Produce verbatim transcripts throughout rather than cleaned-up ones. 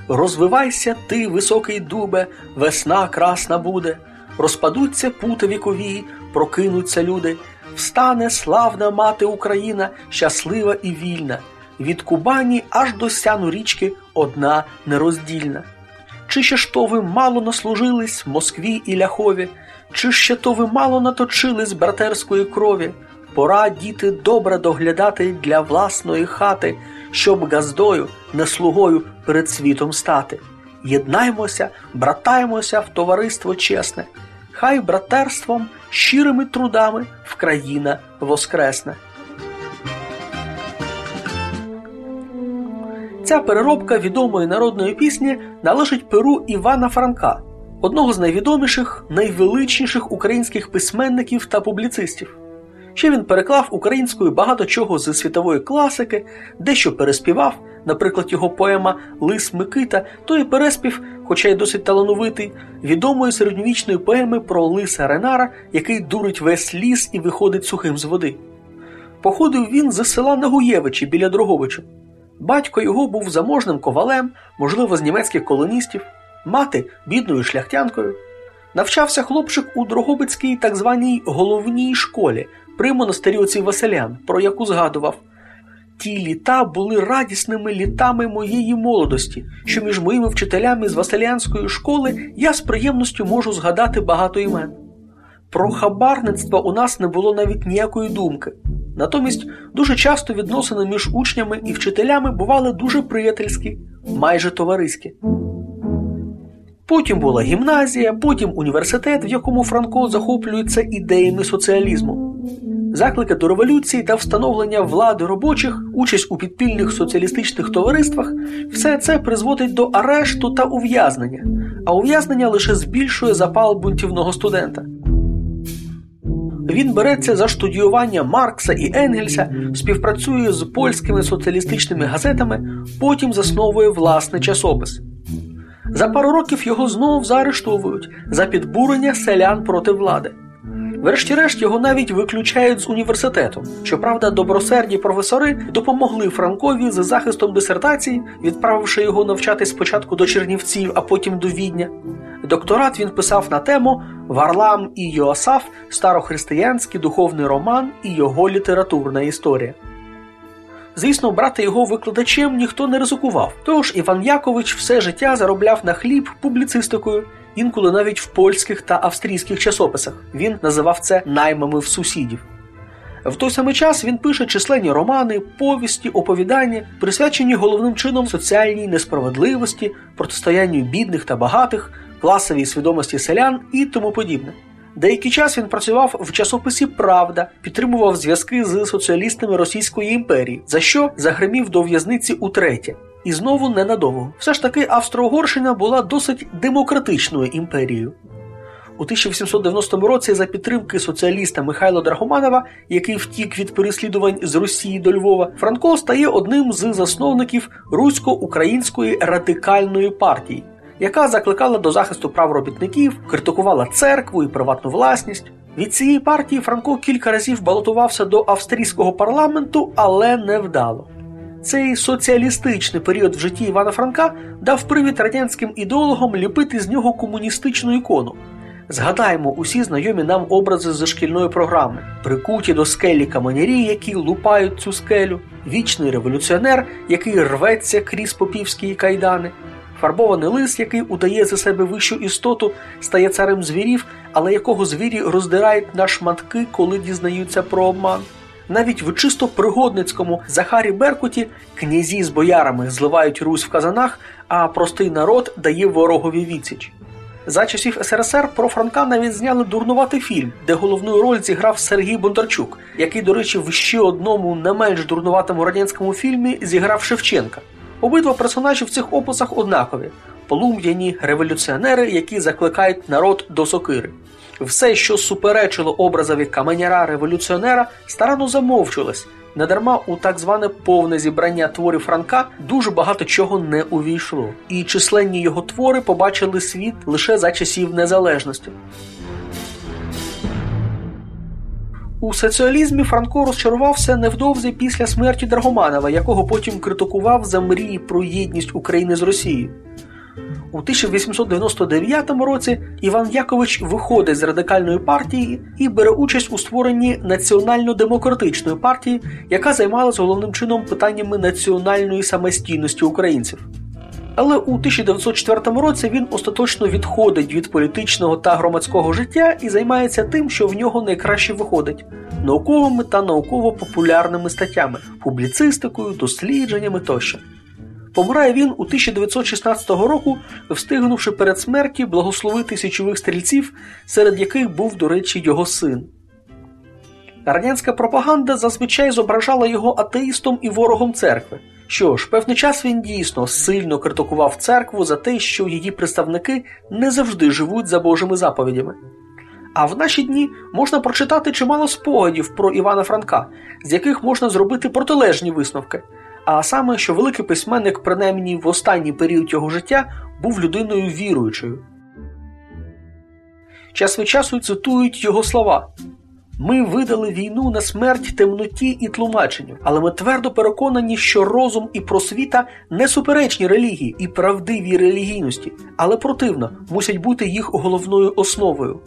розвивайся ти, високий дубе, весна красна буде, розпадуться пути вікові, прокинуться люди, встане славна мати Україна, щаслива і вільна, від Кубані аж до сяну річки одна нероздільна. Чи ще ж то ви мало наслужились Москві і ляхові, чи ще то ви мало наточились братерської крові? Пора, діти, добре доглядати для власної хати, щоб газдою, не слугою перед світом стати. Єднаймося, братаймося в товариство чесне, хай братерством, щирими трудами вкраїна воскресне. Ця переробка відомої народної пісні належить перу Івана Франка, одного з найвідоміших, найвеличніших українських письменників та публіцистів. Ще він переклав українською багато чого зі світової класики, дещо переспівав, наприклад, його поема «Лис Микита», той переспів, хоча й досить талановитий, відомої середньовічної поеми про лиса Ренара, який дурить весь ліс і виходить сухим з води. Походив він з села Нагуєвичі біля Дрогобича. Батько його був заможним ковалем, можливо, з німецьких колоністів, мати – бідною шляхтянкою. Навчався хлопчик у Дрогобицькій так званій головній школі при монастирі отців Василян, про яку згадував: «Ті літа були радісними літами моєї молодості, що між моїми вчителями з Василянської школи я з приємністю можу згадати багато імен. Про хабарництво у нас не було навіть ніякої думки. Натомість дуже часто відносини між учнями і вчителями бували дуже приятельські, майже товариські». Потім була гімназія, потім університет, в якому Франко захоплюється ідеями соціалізму. Заклики до революції та встановлення влади робочих, участь у підпільних соціалістичних товариствах – все це призводить до арешту та ув'язнення, а ув'язнення лише збільшує запал бунтівного студента. Він береться за штудіювання Маркса і Енгельса, співпрацює з польськими соціалістичними газетами, потім засновує власний часопис. За пару років його знову заарештовують за підбурення селян проти влади. Врешті-решт його навіть виключають з університету. Щоправда, добросерді професори допомогли Франкові з захистом дисертації, відправивши його навчатись спочатку до Чернівців, а потім до Відня. Докторат він писав на тему «Варлам і Йоасаф. Старохристиянський духовний роман і його літературна історія». Звісно, брати його викладачем ніхто не ризикував, тож Іван Якович все життя заробляв на хліб публіцистикою, інколи навіть в польських та австрійських часописах. Він називав це наймами в сусідів. В той самий час він пише численні романи, повісті, оповідання, присвячені головним чином соціальній несправедливості, протистоянню бідних та багатих, класовій свідомості селян і тому подібне. Деякий час він працював в часописі «Правда», підтримував зв'язки з соціалістами Російської імперії, за що загримів до в'язниці утретє. І знову ненадовго. Все ж таки Австро-Угорщина була досить демократичною імперією. У тисяча вісімсот дев'яностому році за підтримки соціаліста Михайла Драгоманова, який втік від переслідувань з Росії до Львова, Франко стає одним з засновників Русько-Української радикальної партії, яка закликала до захисту прав робітників, критикувала церкву і приватну власність. Від цієї партії Франко кілька разів балотувався до австрійського парламенту, але невдало. Цей соціалістичний період в житті Івана Франка дав привід радянським ідеологам ліпити з нього комуністичну ікону. Згадаємо усі знайомі нам образи з шкільної програми. Прикуті до скелі каменярі, які лупають цю скелю, вічний революціонер, який рветься крізь попівські кайдани, фарбований лис, який удає за себе вищу істоту, стає царем звірів, але якого звірі роздирають на шматки, коли дізнаються про обман. Навіть в чисто пригодницькому Захарі Беркуті князі з боярами зливають Русь в казанах, а простий народ дає ворогові відсіч. За часів ес ер ес ер про Франка навіть зняли дурнуватий фільм, де головну роль зіграв Сергій Бондарчук, який, до речі, в ще одному не менш дурнуватому радянському фільмі зіграв Шевченка. Обидва персонажі в цих описах однакові – полум'яні революціонери, які закликають народ до сокири. Все, що суперечило образові каменяра-революціонера, старанно замовчувалось. Недарма у так зване повне зібрання творів Франка дуже багато чого не увійшло. І численні його твори побачили світ лише за часів незалежності. У соціалізмі Франко розчарувався невдовзі після смерті Драгоманова, якого потім критикував за мрії про єдність України з Росією. У тисяча вісімсот дев'яносто дев'ятому році Іван Якович виходить з радикальної партії і бере участь у створенні Національно-демократичної партії, яка займалась головним чином питаннями національної самостійності українців. Але у тисяча дев'ятсот четвертому році він остаточно відходить від політичного та громадського життя і займається тим, що в нього найкраще виходить – науковими та науково-популярними статтями, публіцистикою, дослідженнями тощо. Помирає він у тисяча дев'ятсот шістнадцятого року, встигнувши перед смертю благословити січових стрільців, серед яких був, до речі, його син. Радянська пропаганда зазвичай зображала його атеїстом і ворогом церкви. Що ж, певний час він дійсно сильно критикував церкву за те, що її представники не завжди живуть за Божими заповідями. А в наші дні можна прочитати чимало спогадів про Івана Франка, з яких можна зробити протилежні висновки. А саме, що великий письменник, принаймні в останній період його життя, був людиною віруючою. Час від часу цитують його слова: «Ми видали війну на смерть темноті і тлумаченню, але ми твердо переконані, що розум і просвіта не суперечні релігії і правдивій релігійності, але противно мусять бути їх головною основою.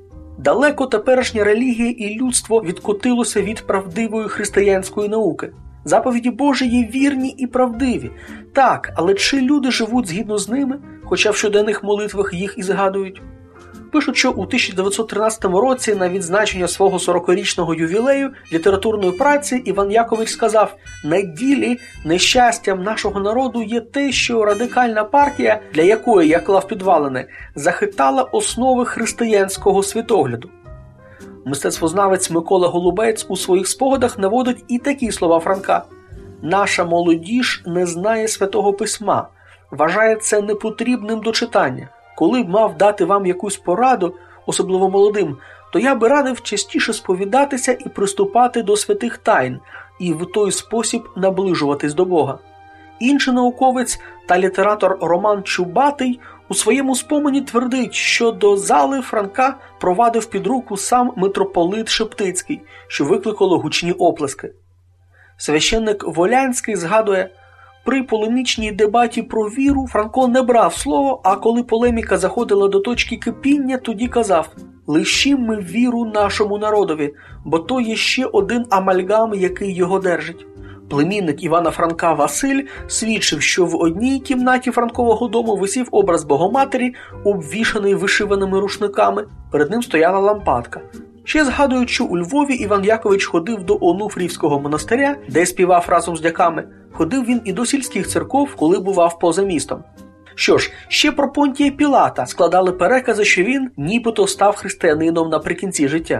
Далеко теперішня релігія і людство відкотилося від правдивої християнської науки. Заповіді Божі є вірні і правдиві. Так, але чи люди живуть згідно з ними, хоча в щоденних молитвах їх і згадують?» Пишуть, що у тисяча дев'ятсот тринадцятому році на відзначення свого сорокарічного ювілею літературної праці Іван Якович сказав: «На ділі нещастям нашого народу є те, що радикальна партія, для якої я клав підвалини, захитала основи християнського світогляду». Мистецтвознавець Микола Голубець у своїх спогадах наводить і такі слова Франка: «Наша молодіж не знає Святого Письма, вважає це непотрібним до читання. Коли б мав дати вам якусь пораду, особливо молодим, то я би радив частіше сповідатися і приступати до святих тайн, і в той спосіб наближуватись до Бога». Інший науковець та літератор Роман Чубатий у своєму спомені твердить, що до зали Франка провадив під руку сам митрополит Шептицький, що викликало гучні оплески. Священник Волянський згадує: «При полемічній дебаті про віру Франко не брав слово, а коли полеміка заходила до точки кипіння, тоді казав: «Лишім ми віру нашому народові, бо то є ще один амальгам, який його держить». Племінник Івана Франка Василь свідчив, що в одній кімнаті Франкового дому висів образ Богоматері, обвішаний вишиваними рушниками, перед ним стояла лампадка. Ще згадують, що у Львові Іван Якович ходив до Онуфрівського монастиря, де співав разом з дяками. Ходив він і до сільських церков, коли бував поза містом. Що ж, ще про Понтія Пілата складали перекази, що він нібито став християнином наприкінці життя.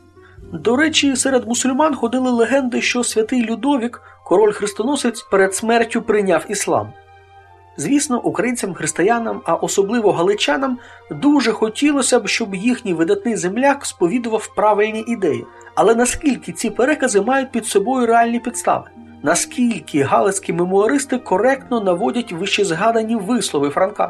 До речі, серед мусульман ходили легенди, що святий Людовік, король-хрестоносець, перед смертю прийняв іслам. Звісно, українцям-християнам, а особливо галичанам, дуже хотілося б, щоб їхній видатний земляк сповідував правильні ідеї. Але наскільки ці перекази мають під собою реальні підстави? Наскільки галицькі мемуаристи коректно наводять вищезгадані вислови Франка?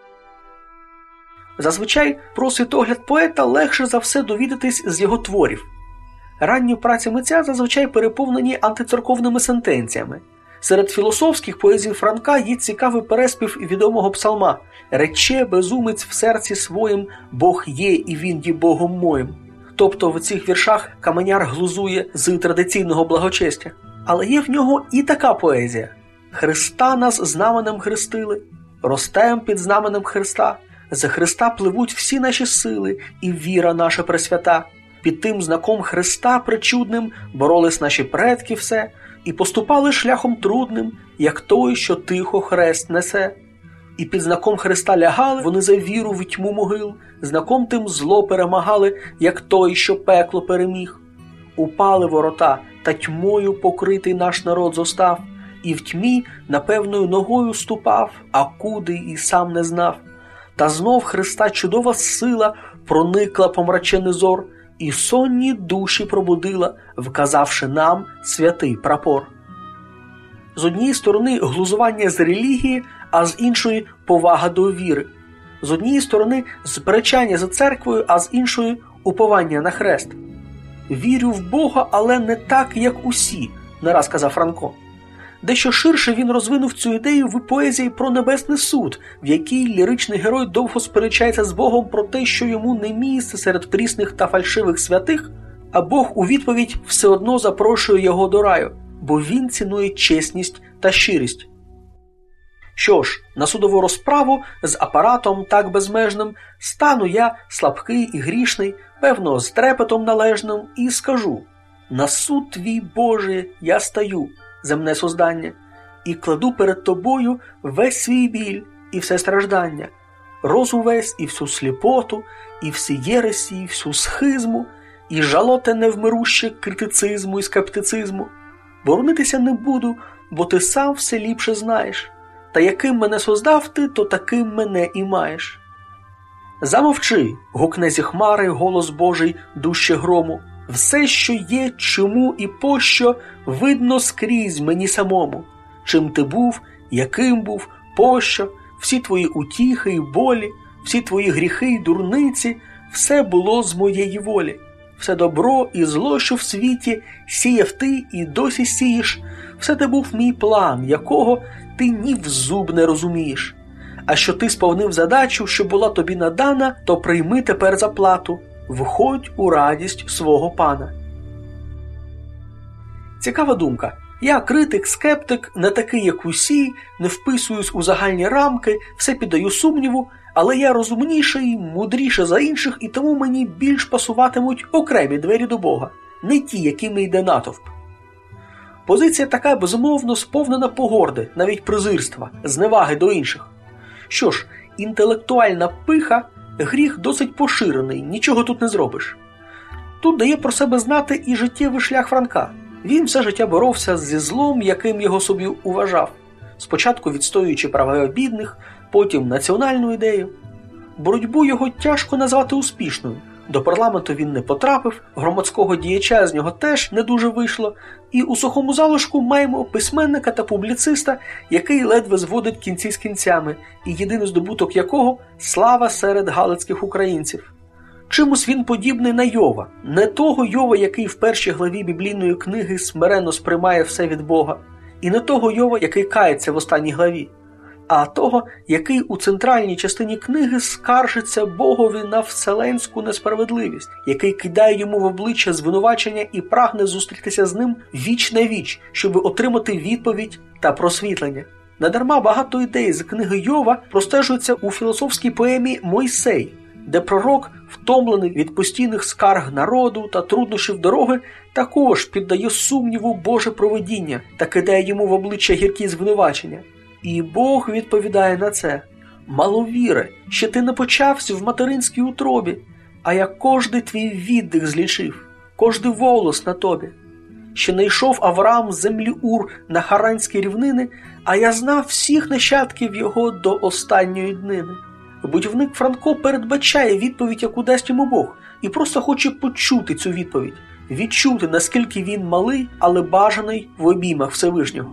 Зазвичай про світогляд поета легше за все довідатись з його творів. Ранні праці митця зазвичай переповнені антицерковними сентенціями. Серед філософських поезій Франка є цікавий переспів відомого псалма «Рече безумець в серці своїм, Бог є і він є Богом моїм». Тобто в цих віршах каменяр глузує з традиційного благочестя. Але є в нього і така поезія: «Христа нас знаменем хрестили, ростем під знаменем Христа, за Христа пливуть всі наші сили і віра наша пресвята. Під тим знаком Христа причудним боролись наші предки все, і поступали шляхом трудним, як той, що тихо хрест несе. І під знаком Христа лягали вони за віру в тьму могил, знаком тим зло перемагали, як той, що пекло переміг. Упали ворота, та тьмою покритий наш народ зостав, і в тьмі напевною ногою ступав, а куди і сам не знав. Та знов Христа чудова сила проникла помрачений зор, і сонні душі пробудила, вказавши нам святий прапор». З однієї сторони глузування з релігії, а з іншої повага до віри. З однієї сторони сперечання за церквою, а з іншої уповання на хрест. «Вірю в Бога, але не так, як усі», – не раз казав Франко. Дещо ширше він розвинув цю ідею в поезії про Небесний суд, в якій ліричний герой довго сперечається з Богом про те, що йому не місце серед прісних та фальшивих святих, а Бог у відповідь все одно запрошує його до раю, бо він цінує чесність та щирість. Що ж, на судову розправу з апаратом так безмежним стану я, слабкий і грішний, певно, з трепетом належним, і скажу: на суд твій, Боже, я стаю, земне создання, і кладу перед тобою весь свій біль і все страждання, розум весь і всю сліпоту, і всі єресі, і всю схизму, і жалоте невмируще критицизму і скептицизму. Боронитися не буду, бо ти сам все ліпше знаєш. Та яким мене создав ти, то таким мене і маєш. Замовчи, гукне зі хмари голос Божий дужче грому. Все, що є, чому і пощо, видно скрізь мені самому. Чим ти був, яким був, пощо, всі твої утіхи і болі, всі твої гріхи й дурниці, все було з моєї волі. Все добро і зло, що в світі, сіяв ти і досі сієш, все те був мій план, якого ти ні в зуб не розумієш. А що ти сповнив задачу, що була тобі надана, то прийми тепер заплату, входь у радість свого пана. Цікава думка. Я критик, скептик, не такий, як усі, не вписуюсь у загальні рамки, все піддаю сумніву, але я розумніший, мудріше за інших, і тому мені більш пасуватимуть окремі двері до Бога, не ті, якими йде натовп. Позиція така, безумовно, сповнена погорди, навіть презирства, зневаги до інших. Що ж, інтелектуальна пиха – гріх досить поширений, нічого тут не зробиш. Тут дає про себе знати і життєвий шлях Франка. Він все життя боровся зі злом, яким його собі уважав. Спочатку відстоюючи права бідних, потім національну ідею. Боротьбу його тяжко назвати успішною. До парламенту він не потрапив, громадського діяча з нього теж не дуже вийшло, і у сухому залишку маємо письменника та публіциста, який ледве зводить кінці з кінцями, і єдиний здобуток якого – слава серед галицьких українців. Чимось він подібний на Йова, не того Йова, який в першій главі біблійної книги смиренно сприймає все від Бога, і не того Йова, який кається в останній главі, а того, який у центральній частині книги скаржиться Богові на вселенську несправедливість, який кидає йому в обличчя звинувачення і прагне зустрітися з ним віч на віч, щоб отримати відповідь та просвітлення. Недарма багато ідей з книги Йова простежуються у філософській поемі «Мойсей», де пророк, втомлений від постійних скарг народу та труднощів дороги, також піддає сумніву Боже провидіння та кидає йому в обличчя гіркі звинувачення. І Бог відповідає на це: «Маловіре, ще ти не почався в материнській утробі, а я кожний твій віддих злічив, кожний волос на тобі. Ще не йшов Авраам з землі Ур на Харанські рівнини, а я знав всіх нащадків його до останньої днини». Будівник Франко передбачає відповідь, яку дасть йому Бог, і просто хоче почути цю відповідь, відчути, наскільки він малий, але бажаний в обіймах Всевишнього.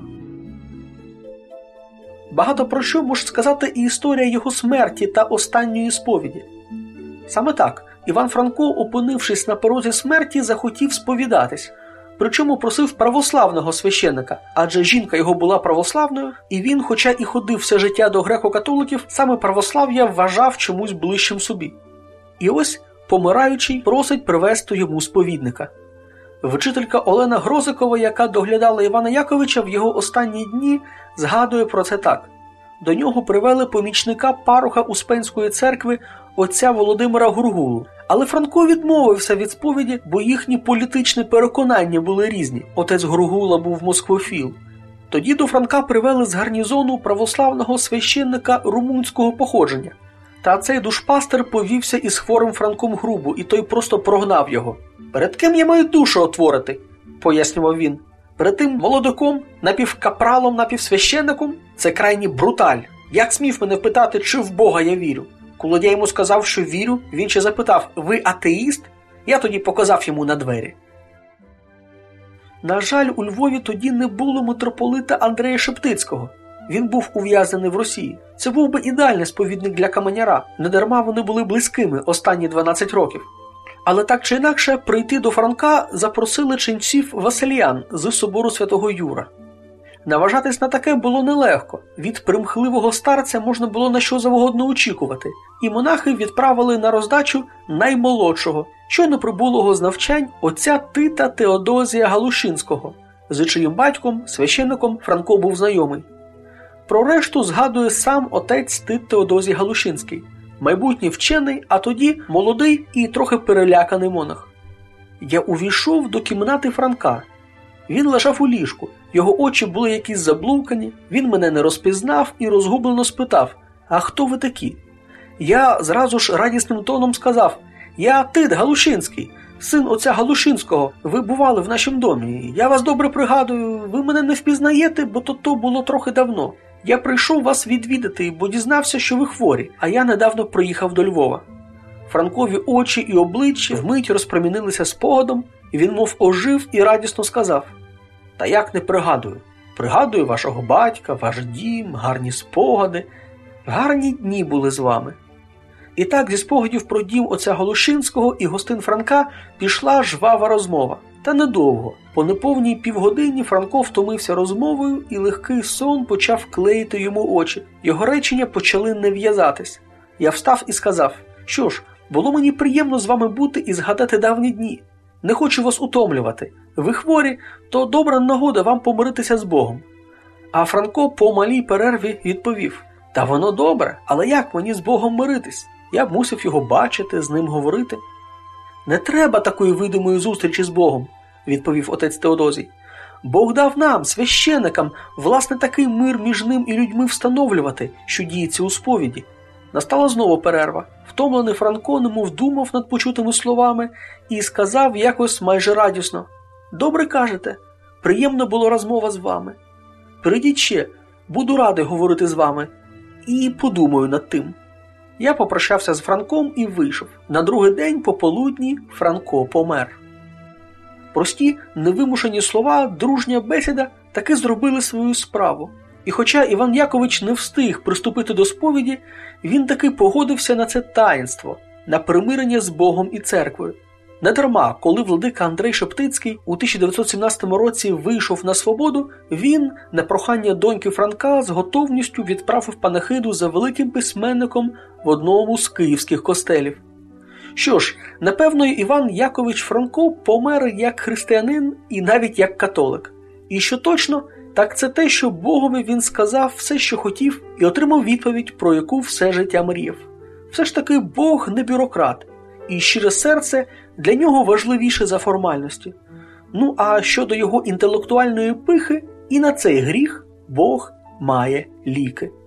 Багато про що може сказати і історія його смерті та останньої сповіді. Саме так, Іван Франко, опинившись на порозі смерті, захотів сповідатись, причому просив православного священника, адже жінка його була православною, і він, хоча і ходив все життя до греко-католиків, саме православ'я вважав чомусь ближчим собі. І ось, помираючий, просить привезти йому сповідника. Вчителька Олена Грозикова, яка доглядала Івана Яковича в його останні дні, згадує про це так. До нього привели помічника пароха Успенської церкви отця Володимира Гургулу. Але Франко відмовився від сповіді, бо їхні політичні переконання були різні. Отець Гургула був москвофіл. Тоді до Франка привели з гарнізону православного священника румунського походження. Та цей душпастер повівся із хворим Франком грубо, і той просто прогнав його. «Перед ким я маю душу отворити?» – пояснював він. «Перед тим молодиком, напівкапралом, напівсвященником? Це крайній бруталь. Як смів мене питати, чи в Бога я вірю?» Коли я йому сказав, що вірю, він ще запитав: «Ви атеїст?» Я тоді показав йому на двері. На жаль, у Львові тоді не було митрополита Андрея Шептицького. Він був ув'язнений в Росії. Це був би ідеальний сповідник для каменяра. Недарма вони були близькими останні дванадцять років. Але так чи інакше, прийти до Франка запросили ченців Василіян з собору Святого Юра. Наважатись на таке було нелегко. Від примхливого старця можна було на що завгодно очікувати. І монахи відправили на роздачу наймолодшого, щойно прибулого з навчань отця Тита Теодозія Галушинського, з чиїм батьком, священником, Франко був знайомий. Про решту згадує сам отець Тит Теодозій Галушинський, майбутній вчений, а тоді молодий і трохи переляканий монах. Я увійшов до кімнати Франка. Він лежав у ліжку, його очі були якісь заблукані, він мене не розпізнав і розгублено спитав: «А хто ви такі?» Я зразу ж радісним тоном сказав: «Я Тит Галушинський, син отця Галушинського, ви бували в нашому домі. Я вас добре пригадую, ви мене не впізнаєте, бо то то було трохи давно. Я прийшов вас відвідати, бо дізнався, що ви хворі, а я недавно приїхав до Львова». Франкові очі і обличчя вмить розпромінилися спогадом, і він мов ожив і радісно сказав: «Та як не пригадую? Пригадую вашого батька, ваш дім, гарні спогади. Гарні дні були з вами». І так зі спогадів про дім отця Галушинського і гостин Франка пішла жвава розмова. Та недовго. По неповній півгодині Франко втомився розмовою, і легкий сон почав клеїти йому очі. Його речення почали не в'язатись. Я встав і сказав: «Що ж, було мені приємно з вами бути і згадати давні дні. Не хочу вас утомлювати. Ви хворі, то добра нагода вам помиритися з Богом». А Франко по малій перерві відповів: «Та воно добре, але як мені з Богом миритись? Я б мусив його бачити, з ним говорити». «Не треба такої видимої зустрічі з Богом», – відповів отець Теодозій. «Бог дав нам, священикам, власне такий мир між ним і людьми встановлювати, що діється у сповіді». Настала знову перерва. Втомлений Франко немов думав над почутими словами і сказав якось майже радісно: «Добре кажете, приємна була розмова з вами. Прийдіть ще, буду радий говорити з вами і подумаю над тим». Я попрощався з Франком і вийшов. На другий день пополудні Франко помер. Прості, невимушені слова, дружня бесіда таки зробили свою справу. І хоча Іван Якович не встиг приступити до сповіді, він таки погодився на це таїнство, на примирення з Богом і церквою. Недарма, коли владика Андрей Шептицький у тисяча дев'ятсот сімнадцятому році вийшов на свободу, він, на прохання доньки Франка, з готовністю відправив панахиду за великим письменником в одному з київських костелів. Що ж, напевно, Іван Якович Франко помер як християнин і навіть як католик. І що точно, так це те, що Богові він сказав все, що хотів, і отримав відповідь, про яку все життя мріяв. Все ж таки Бог не бюрократ, і щире серце для нього важливіше за формальності. Ну а щодо його інтелектуальної пихи, і на цей гріх Бог має ліки.